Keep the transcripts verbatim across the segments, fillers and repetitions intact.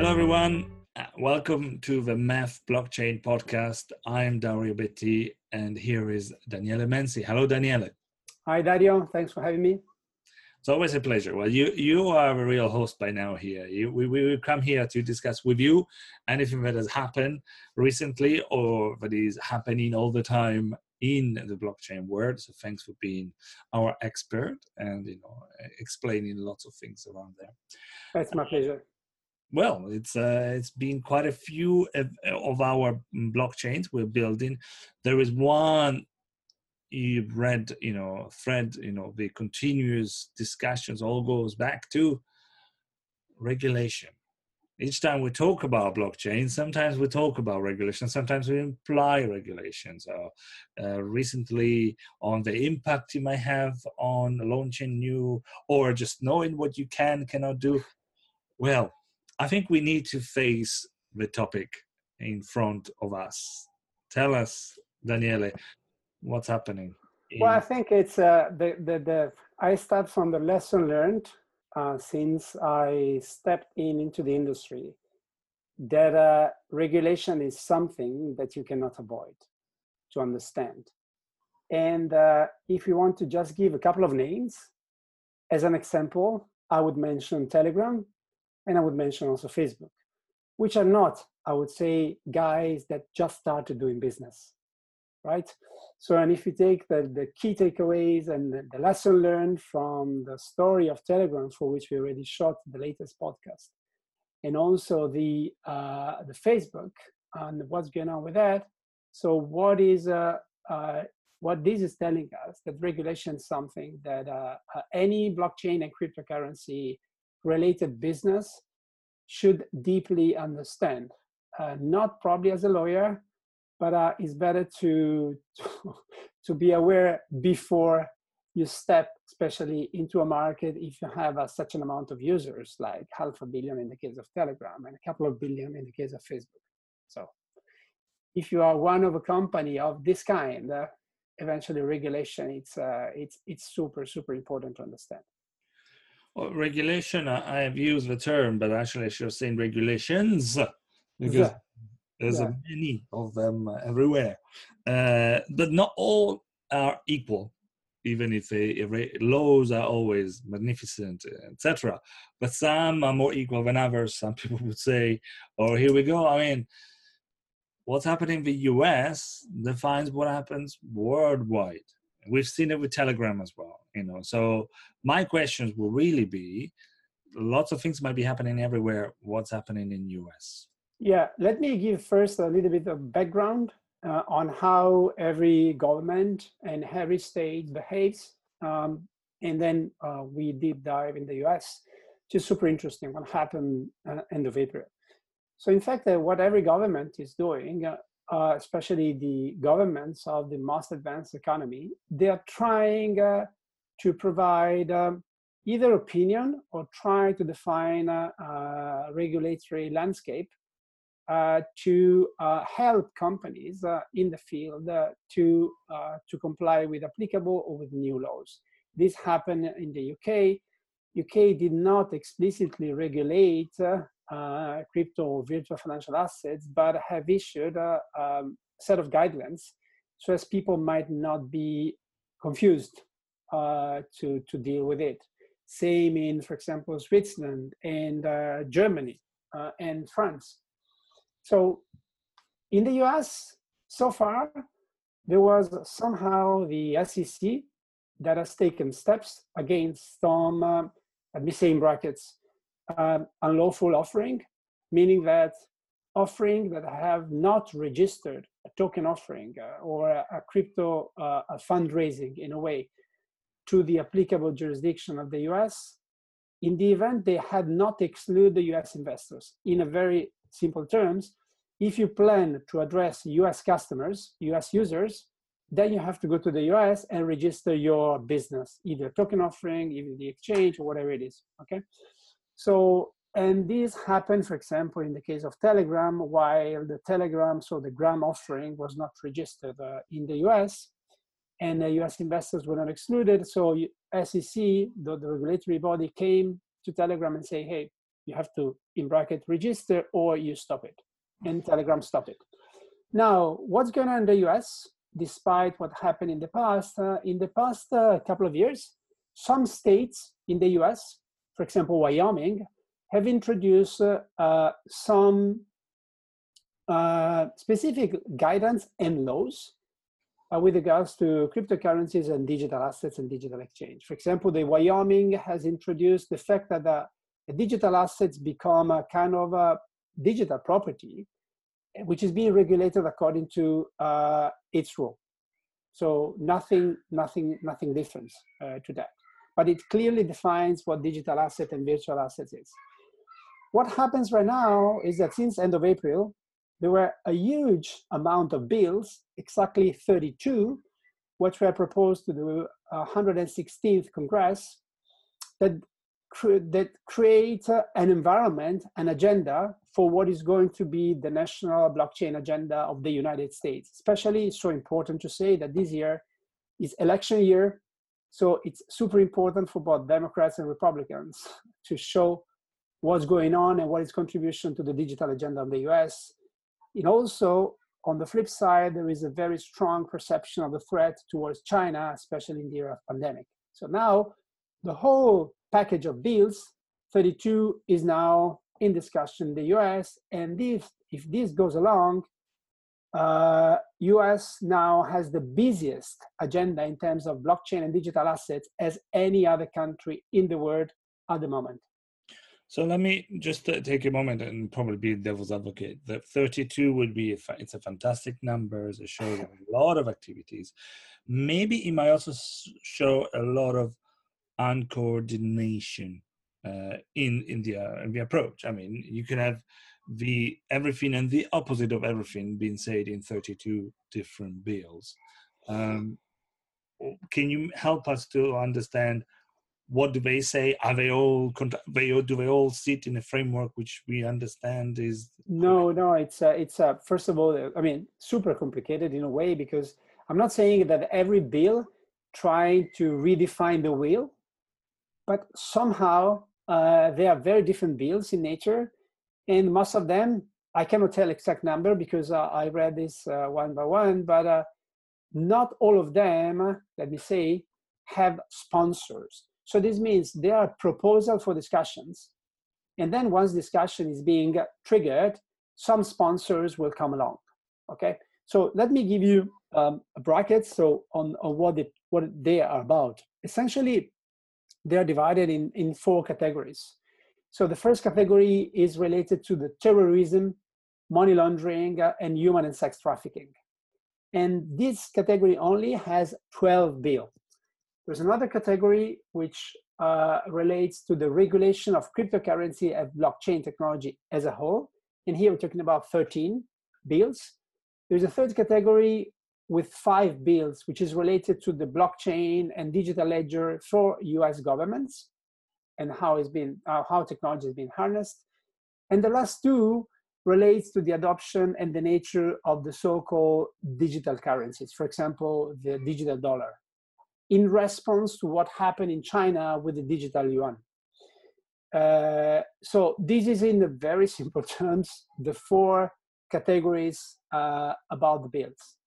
Hello, everyone. Uh, Welcome to the Math Blockchain Podcast. I'm Dario Betti, and here is Daniele Menzi. Hello, Daniele. Hi, Dario. Thanks for having me. It's always a pleasure. Well, you you are a real host by now here. You, we, we will come here to discuss with you anything that has happened recently or that is happening all the time in the blockchain world. So thanks for being our expert and you know explaining lots of things around there. It's my pleasure. Well, it's uh, it's been quite a few of, of our blockchains we're building. There is one you've read, you know, thread, you know, the continuous discussions all goes back to regulation. Each time we talk about blockchain, sometimes we talk about regulation, sometimes we imply regulations. Uh, uh, recently, on the impact you might have on launching new, or just knowing what you can, cannot do. Well, I think we need to face the topic in front of us. Tell us, Daniele, what's happening? Well, I think it's uh, the, the, the, I start from the lesson learned uh, since I stepped in into the industry, that uh, regulation is something that you cannot avoid to understand. And uh, if you want to just give a couple of names, as an example, I would mention Telegram, and I would mention also Facebook, which are not, I would say, guys that just started doing business, right? So, and if you take the, the key takeaways and the, the lesson learned from the story of Telegram, for which we already shot the latest podcast, and also the, uh, the Facebook and what's going on with that. So what is, uh, uh, what this is telling us, that regulation is something that uh, uh, any blockchain and cryptocurrency related business should deeply understand. Uh, not probably as a lawyer, but uh, it's better to, to to be aware before you step, especially into a market if you have uh, such an amount of users, like half a billion in the case of Telegram and a couple of billion in the case of Facebook. So if you are one of a company of this kind, uh, eventually regulation, it's, uh, it's, it's super, super important to understand. Well, regulation, I, I have used the term, but actually I should have said regulations because The, there's the, a many of them everywhere. Uh, but not all are equal, even if, they, if they, laws are always magnificent, et cetera. But some are more equal than others. Some people would say, oh, here we go. I mean, what's happening in the U S defines what happens worldwide. We've seen it with Telegram as well, you know. So my questions will really be, lots of things might be happening everywhere. What's happening in U S? Yeah, let me give first a little bit of background uh, on how every government and every state behaves. Um, and then uh, we deep dive in the U S, which is super interesting, what happened uh, end of April. So in fact, uh, what every government is doing, uh, uh, especially the governments of the most advanced economy, they are trying uh, to provide um, either opinion or try to define a, a regulatory landscape uh, to uh, help companies uh, in the field uh, to, uh, to comply with applicable or with new laws. This happened in the U K. U K did not explicitly regulate uh, uh, crypto or virtual financial assets, but have issued a um, set of guidelines so as people might not be confused uh, to, to deal with it. Same in, for example, Switzerland and uh, Germany uh, and France. So in the U S, so far, there was somehow the S E C that has taken steps against some, uh, let me say in brackets, uh, unlawful offering, meaning that offering that have not registered a token offering uh, or a, a crypto uh, a fundraising in a way to the applicable jurisdiction of the U S, in the event they had not excluded the U S investors. In a very simple terms, if you plan to address U S customers, U S users, then you have to go to the U S and register your business, either token offering, either the exchange, or whatever it is, okay? So, and this happened, for example, in the case of Telegram, while the Telegram, so the Gram offering was not registered uh, in the U S, and the U S investors were not excluded. So S E C, the, the regulatory body, came to Telegram and say, hey, You have to, in bracket, register or you stop it. And Telegram stopped it. Now, what's going on in the U S, despite what happened in the past? Uh, in the past uh, couple of years, some states in the U S, for example, Wyoming, have introduced uh, uh, some uh, specific guidance and laws uh, with regards to cryptocurrencies and digital assets and digital exchange. For example, the Wyoming has introduced the fact that the, the digital assets become a kind of a digital property, which is being regulated according to uh, its rule. So nothing, nothing, nothing different uh, to that. But it clearly defines what digital asset and virtual assets is. What happens right now is that since end of April, there were a huge amount of bills, exactly thirty-two, which were proposed to the one hundred sixteenth Congress, that, cre that create uh, an environment, an agenda for what is going to be the national blockchain agenda of the United States. Especially, it's so important to say that this year is election year, so it's super important for both Democrats and Republicans to show what's going on and what is contribution to the digital agenda of the U S. And also, on the flip side, there is a very strong perception of the threat towards China, especially in the era of pandemic. So now, the whole package of bills, thirty-two, is now in discussion in the U S. And if, if this goes along, uh, U S now has the busiest agenda in terms of blockchain and digital assets as any other country in the world at the moment. So let me just uh, take a moment and probably be devil's advocate. The thirty-two would be, a fa it's a fantastic number. It shows a lot of activities. Maybe it might also show a lot of uncoordination uh, in, in, the, uh, in the approach. I mean, you can have the everything and the opposite of everything being said in thirty-two different bills. Um, can you help us to understand what do they say? Are they all, they, do they all sit in a framework which we understand is? No, no, it's, uh, it's uh, first of all, I mean, super complicated in a way, because I'm not saying that every bill trying to redefine the wheel, but somehow uh, they are very different bills in nature. And most of them, I cannot tell exact number because uh, I read this uh, one by one, but uh, not all of them, let me say, have sponsors. So this means there are proposals for discussions. And then once discussion is being triggered, some sponsors will come along, okay? So let me give you um, a bracket so on, on what, it, what they are about. Essentially, they are divided in, in four categories. So the first category is related to the terrorism, money laundering, uh, and human and sex trafficking. And this category only has twelve bills. There's another category which uh, relates to the regulation of cryptocurrency and blockchain technology as a whole. And here we're talking about thirteen bills. There's a third category with five bills, which is related to the blockchain and digital ledger for U S governments and how it's been, uh, how technology has been harnessed. And the last two relates to the adoption and the nature of the so-called digital currencies. For example, the digital dollar, in response to what happened in China with the digital yuan. Uh, so this is, in the very simple terms, the four categories uh, about the bills.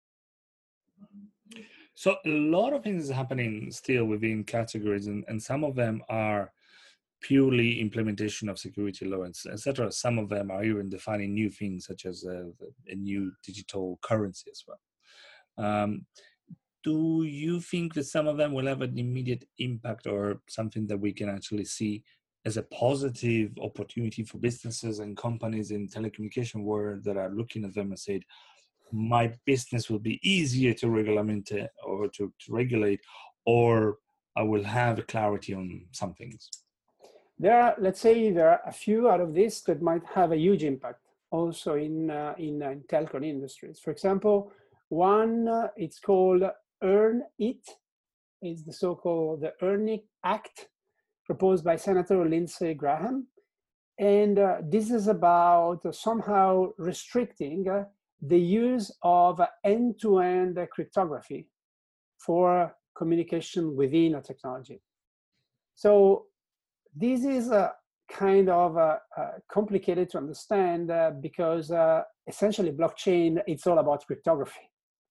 So a lot of things is happening still within categories, and, and some of them are purely implementation of security law, et cetera. Some of them are even defining new things, such as a, a new digital currency as well. Um, Do you think that some of them will have an immediate impact or something that we can actually see as a positive opportunity for businesses and companies in telecommunication world that are looking at them and said, my business will be easier to regulate or to, to regulate, or I will have clarity on some things? There are, let's say, there are a few out of this that might have a huge impact also in, uh, in, uh, in telecom industries. For example, one, uh, it's called Earn It, is the so-called the Earn It Act proposed by Senator Lindsey Graham. And uh, this is about uh, somehow restricting uh, the use of uh, end-to-end cryptography for communication within a technology. So this is uh, kind of uh, uh, complicated to understand uh, because uh, essentially blockchain, it's all about cryptography.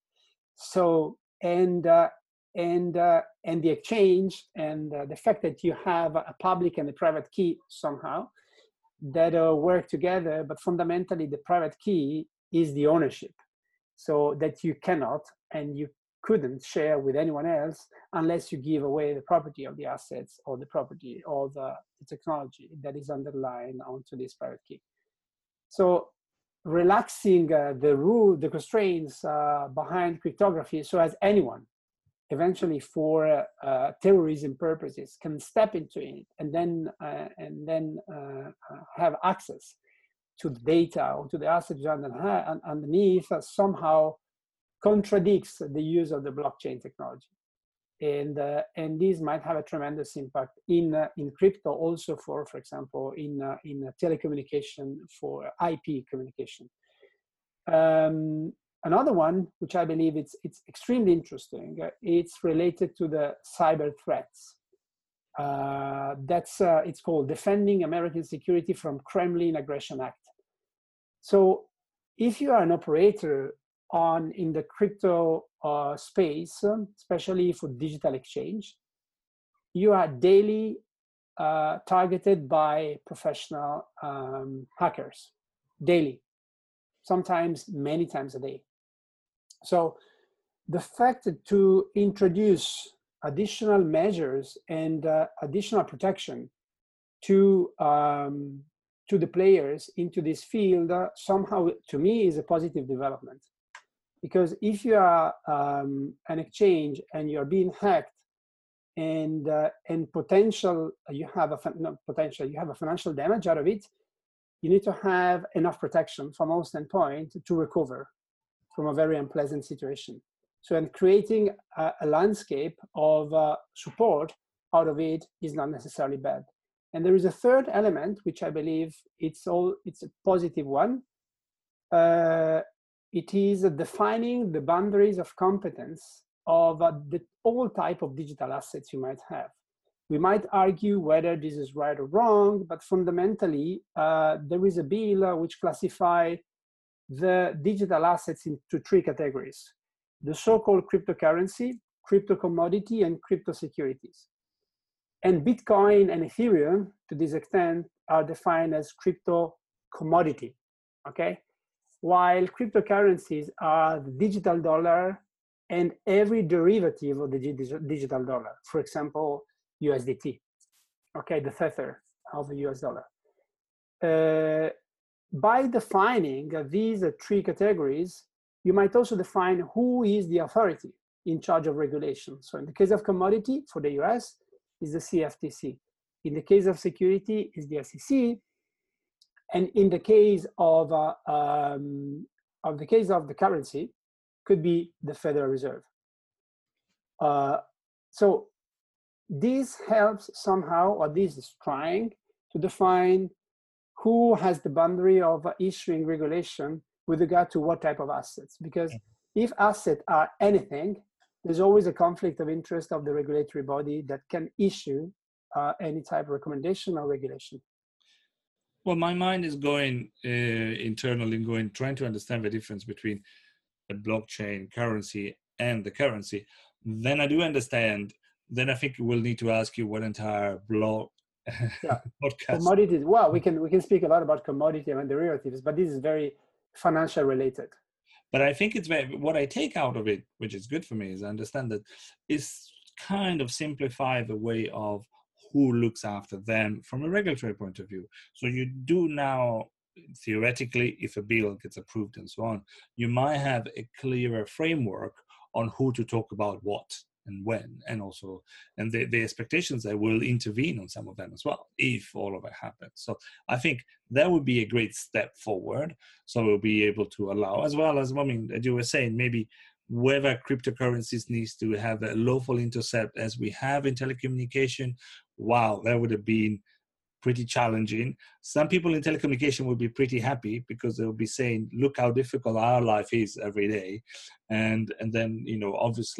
So, and uh, and uh, and the exchange and uh, the fact that you have a public and a private key somehow that uh, work together, but fundamentally the private key is the ownership, so that you cannot and you couldn't share with anyone else unless you give away the property of the assets or the property or the, the technology that is underlying onto this private key. So relaxing uh, the rule, the constraints uh, behind cryptography, so as anyone eventually for uh, terrorism purposes can step into it and then uh, and then uh, have access to the data or to the assets underneath, uh, somehow contradicts the use of the blockchain technology. And, uh, and this might have a tremendous impact in, uh, in crypto also for, for example, in, uh, in telecommunication for I P communication. Um, another one, which I believe it's, it's extremely interesting, uh, it's related to the cyber threats. Uh, that's, uh, it's called Defending American Security from Kremlin Aggression Act. So if you are an operator on in the crypto uh, space, um, especially for digital exchange, you are daily uh, targeted by professional um, hackers, daily, sometimes many times a day. So the fact to introduce additional measures and uh, additional protection to um, to the players into this field uh, somehow, to me, is a positive development. Because if you are um, an exchange and you're being hacked and uh, and potential, you have a not potential, you have a financial damage out of it, you need to have enough protection from all standpoint to recover from a very unpleasant situation. So, and creating a, a landscape of uh, support out of it is not necessarily bad. And there is a third element, which I believe it's all it's a positive one. Uh, It is defining the boundaries of competence of uh, the, all type of digital assets you might have. We might argue whether this is right or wrong, but fundamentally, uh, there is a bill uh, which classify the digital assets into three categories: the so-called cryptocurrency, crypto commodity, and crypto securities. And Bitcoin and Ethereum, to this extent, are defined as crypto commodity, okay? While cryptocurrencies are the digital dollar and every derivative of the digital dollar, for example, U S D T, okay, the tether of the U S dollar. Uh, by defining these three categories, you might also define who is the authority in charge of regulation. So in the case of commodity for the U S is the C F T C. In the case of security is the S E C. And in the case of, uh, um, of the case of the currency, could be the Federal Reserve. Uh, so this helps somehow, or this is trying to define who has the boundary of uh, issuing regulation with regard to what type of assets. Because if assets are anything, there's always a conflict of interest of the regulatory body that can issue uh, any type of recommendation or regulation. Well, my mind is going uh, internally, going trying to understand the difference between a blockchain currency and the currency. Then I do understand. Then I think we'll need to ask you what entire blog yeah. podcast. Commodities. Well, we can we can speak a lot about commodity and derivatives, but this is very financial related. But I think it's very, what I take out of it, which is good for me, is I understand that it's kind of simplify the way of who looks after them from a regulatory point of view. So you do now, theoretically, if a bill gets approved and so on, you might have a clearer framework on who to talk about what and when, and also, and the, the expectations that will intervene on some of them as well, if all of it happens. So I think that would be a great step forward. So we'll be able to allow, as well as, I mean, as you were saying, maybe whether cryptocurrencies needs to have a lawful intercept as we have in telecommunication. Wow, that would have been pretty challenging. Some people in telecommunication will be pretty happy because they'll be saying, look how difficult our life is every day. And, and then, you know, obviously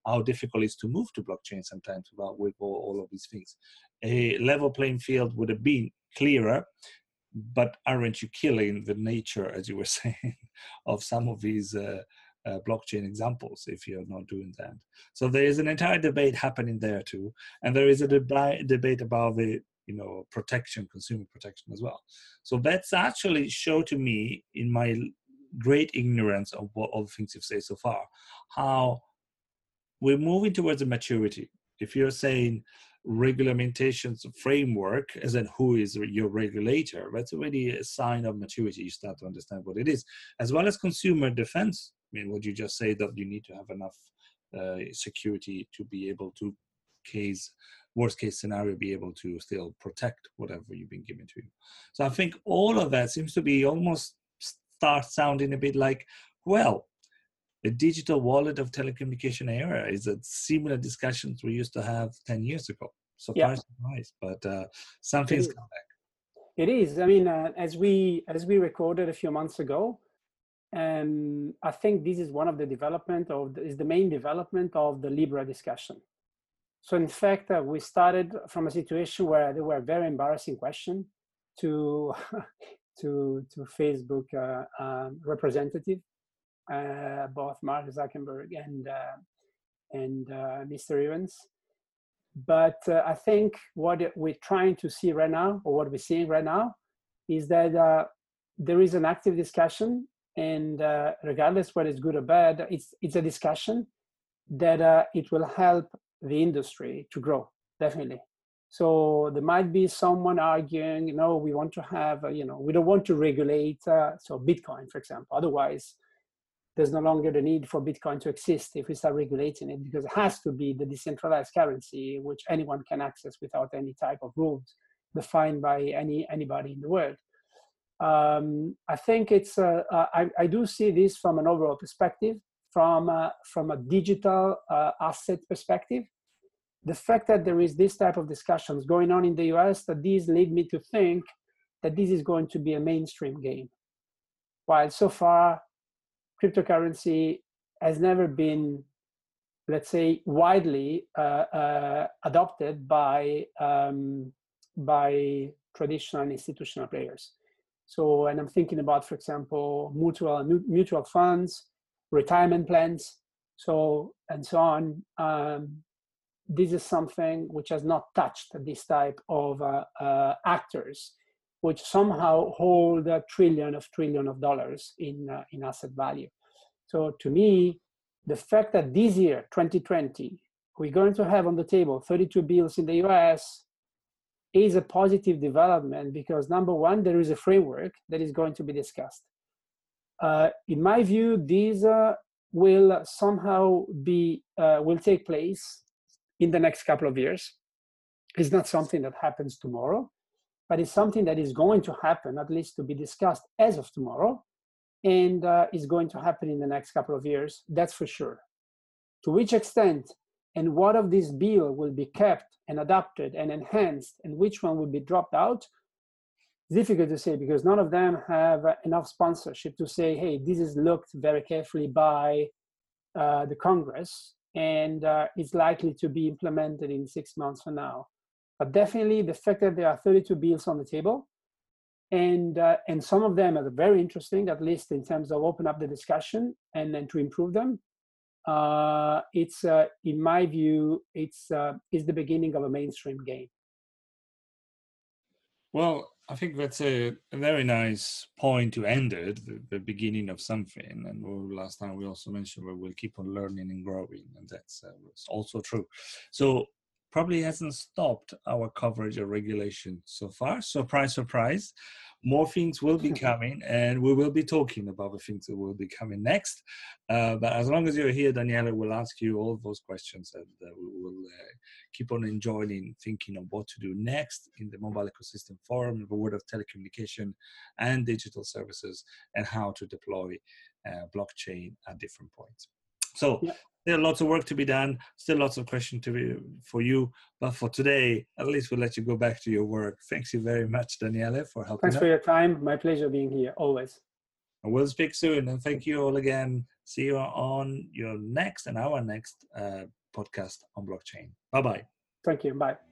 how difficult it is to move to blockchain sometimes about with all, all of these things. A level playing field would have been clearer, but aren't you killing the nature, as you were saying, of some of these uh, uh, blockchain examples if you're not doing that? So there is an entire debate happening there too, and there is a deba- debate about the you know protection, consumer protection as well. So that's actually show to me, in my great ignorance of what all the things you've said so far, how we're moving towards a maturity. If you're saying regulamentations framework, as in who is your regulator, that's already a sign of maturity. You start to understand what it is, as well as consumer defense. I mean, what you just say, that you need to have enough uh, security to be able to, case worst case scenario, be able to still protect whatever you've been given to you. So I think all of that seems to be almost start sounding a bit like, well, the digital wallet of telecommunication era is a similar discussions we used to have ten years ago. Surprise, yeah. surprise, but uh, something's come back. It is. I mean, uh, as we as we recorded a few months ago, um, I think this is one of the development of the, is the main development of the Libra discussion. So in fact, uh, we started from a situation where there were very embarrassing questions to to to Facebook uh, um, representative. Uh, both Mark Zuckerberg and uh, and uh, Mister Evans. But uh, I think what we're trying to see right now, or what we're seeing right now, is that uh, there is an active discussion, and uh, regardless whether it's good or bad, it's it's a discussion that uh, it will help the industry to grow, definitely. So there might be someone arguing, you know, we want to have, uh, you know, we don't want to regulate, uh, so Bitcoin, for example, otherwise there's no longer the need for Bitcoin to exist if we start regulating it, because it has to be the decentralized currency which anyone can access without any type of rules defined by any anybody in the world. Um, I think it's, uh, uh, I, I do see this from an overall perspective, from, uh, from a digital uh, asset perspective. The fact that there is this type of discussions going on in the U S, that these lead me to think that this is going to be a mainstream game. While so far, cryptocurrency has never been, let's say, widely uh, uh, adopted by, um, by traditional and institutional players. So, and I'm thinking about, for example, mutual, mutual funds, retirement plans, so, and so on. Um, this is something which has not touched this type of uh, uh, actors, which somehow hold a trillion of trillion of dollars in, uh, in asset value. So to me, the fact that this year, twenty twenty, we're going to have on the table thirty-two bills in the U S is a positive development, because number one, there is a framework that is going to be discussed. Uh, in my view, these uh, will somehow be, uh, will take place in the next couple of years. It's not something that happens tomorrow, but it's something that is going to happen, at least to be discussed as of tomorrow, and uh, is going to happen in the next couple of years, that's for sure. To which extent and what of this bill will be kept and adapted and enhanced, and which one will be dropped out, it's difficult to say, because none of them have uh, enough sponsorship to say, hey, this is looked very carefully by uh, the Congress, and uh, it's likely to be implemented in six months from now. But definitely the fact that there are thirty-two bills on the table, and uh, and some of them are very interesting, at least in terms of open up the discussion and then to improve them. Uh, it's, uh, in my view, it's, uh, it's the beginning of a mainstream game. Well, I think that's a, a very nice point to end it, the, the beginning of something. And we'll, last time we also mentioned we will keep on learning and growing, and that's uh, also true. So probably hasn't stopped our coverage of regulation so far. Surprise, surprise. More things will be coming, and we will be talking about the things that will be coming next. Uh, but as long as you're here, Daniele will ask you all those questions, and uh, we will uh, keep on enjoying thinking of what to do next in the Mobile Ecosystem Forum, the world of telecommunication and digital services, and how to deploy uh, blockchain at different points. So yeah. There are lots of work to be done, still lots of questions to be for you, but for today, at least we'll let you go back to your work. Thanks you very much, Daniele, for helping Thanks us. for your time. My pleasure being here, always. And we'll speak soon, and thank you all again. See you on your next and our next uh, podcast on blockchain. Bye bye. Thank you. Bye.